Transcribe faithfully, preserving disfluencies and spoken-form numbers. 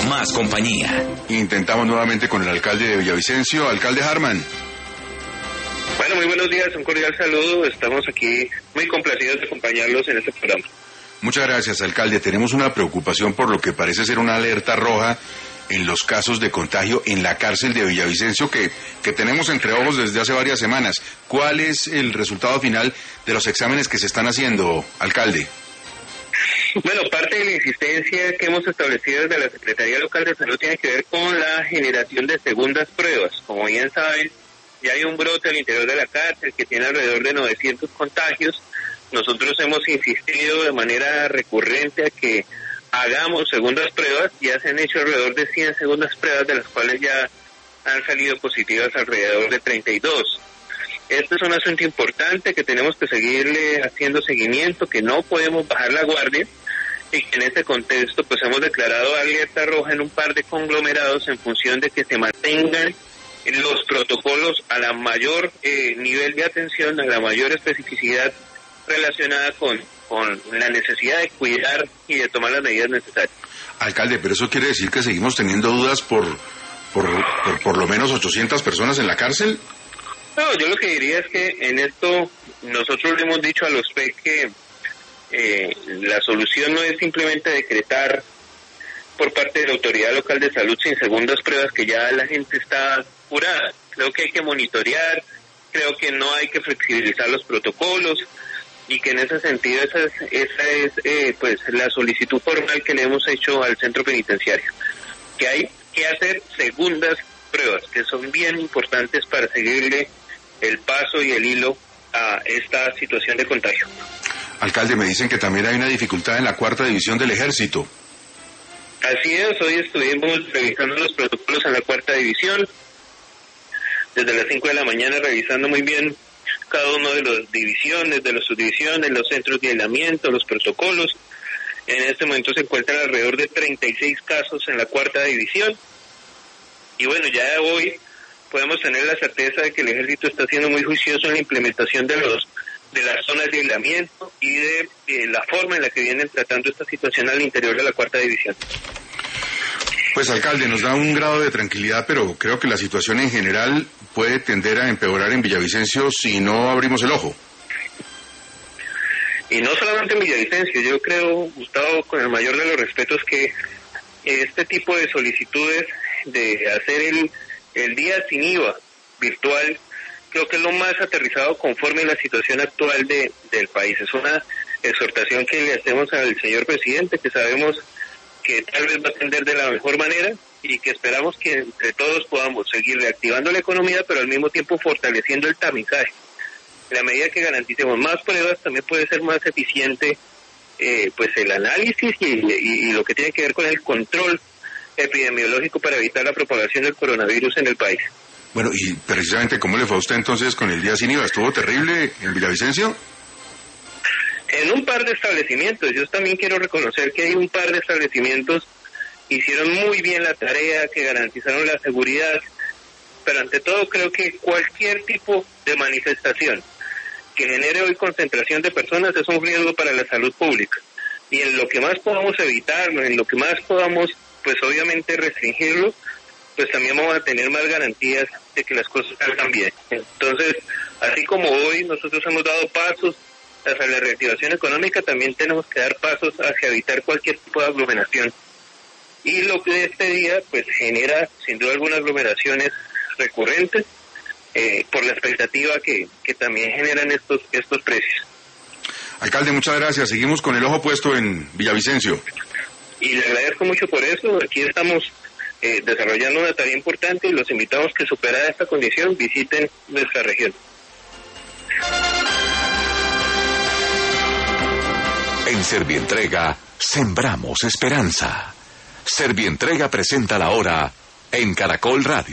más compañía. Intentamos nuevamente con el alcalde de Villavicencio, alcalde Harman. Bueno, muy buenos días, un cordial saludo. Estamos aquí muy complacidos de acompañarlos en este programa. Muchas gracias, alcalde. Tenemos una preocupación por lo que parece ser una alerta roja en los casos de contagio en la cárcel de Villavicencio que, que tenemos entre ojos desde hace varias semanas. ¿Cuál es el resultado final de los exámenes que se están haciendo, alcalde? Bueno, parte de la insistencia que hemos establecido desde la Secretaría Local de Salud tiene que ver con la generación de segundas pruebas. Como bien saben, ya hay un brote al interior de la cárcel que tiene alrededor de novecientos contagios. Nosotros hemos insistido de manera recurrente a que hagamos segundas pruebas. Ya se han hecho alrededor de cien segundas pruebas, de las cuales ya han salido positivas alrededor de treinta y dos. Este es un asunto importante que tenemos que seguirle haciendo seguimiento, que no podemos bajar la guardia, y que en este contexto pues hemos declarado alerta roja en un par de conglomerados en función de que se mantengan los protocolos a la mayor eh, nivel de atención, a la mayor especificidad relacionada con, con la necesidad de cuidar y de tomar las medidas necesarias. Alcalde, pero eso quiere decir que seguimos teniendo dudas por por, por, por lo menos ochocientas personas en la cárcel. No, yo lo que diría es que en esto nosotros le hemos dicho a los P E C que eh, la solución no es simplemente decretar por parte de la Autoridad Local de Salud sin segundas pruebas que ya la gente está curada. Creo que hay que monitorear, creo que no hay que flexibilizar los protocolos y que en ese sentido esa es, esa es eh, pues la solicitud formal que le hemos hecho al centro penitenciario, que hay que hacer segundas pruebas que son bien importantes para seguirle el paso y el hilo a esta situación de contagio. Alcalde, me dicen que también hay una dificultad en la cuarta división del ejército. Así es, hoy estuvimos revisando los protocolos en la cuarta división, desde las cinco de la mañana revisando muy bien cada uno de las divisiones, de las subdivisiones, los centros de aislamiento, los protocolos. En este momento se encuentran alrededor de treinta y seis casos en la cuarta división. Y bueno, ya hoy podemos tener la certeza de que el ejército está siendo muy juicioso en la implementación de los de las zonas de aislamiento y de, de la forma en la que vienen tratando esta situación al interior de la cuarta división. Pues alcalde, nos da un grado de tranquilidad, pero creo que la situación en general puede tender a empeorar en Villavicencio si no abrimos el ojo. Y no solamente en Villavicencio, yo creo, Gustavo, con el mayor de los respetos, que este tipo de solicitudes de hacer el, el día sin I V A virtual, creo que es lo más aterrizado conforme a la situación actual de, del país. Es una exhortación que le hacemos al señor presidente, que sabemos que tal vez va a atender de la mejor manera y que esperamos que entre todos podamos seguir reactivando la economía, pero al mismo tiempo fortaleciendo el tamizaje. En la medida que garanticemos más pruebas, también puede ser más eficiente eh, pues el análisis y, y, y lo que tiene que ver con el control epidemiológico para evitar la propagación del coronavirus en el país. Bueno, y precisamente, ¿cómo le fue a usted entonces con el día sin I V A? ¿Estuvo terrible en Villavicencio? En un par de establecimientos. Yo también quiero reconocer que hay un par de establecimientos que hicieron muy bien la tarea, que garantizaron la seguridad, pero ante todo creo que cualquier tipo de manifestación que genere hoy concentración de personas es un riesgo para la salud pública. Y en lo que más podamos evitarlo, en lo que más podamos, pues obviamente restringirlo, pues también vamos a tener más garantías de que las cosas salgan bien. Entonces, así como hoy nosotros hemos dado pasos hacia la reactivación económica, también tenemos que dar pasos hacia evitar cualquier tipo de aglomeración. Y lo que este día, pues genera sin duda algunas aglomeraciones recurrentes, eh, por la expectativa que, que también generan estos, estos precios. Alcalde, muchas gracias. Seguimos con el ojo puesto en Villavicencio. Y le agradezco mucho por eso. Aquí estamos eh, desarrollando una tarea importante y los invitamos que, superada esta condición, visiten nuestra región. En Servientrega sembramos esperanza. Servientrega presenta la hora en Caracol Radio.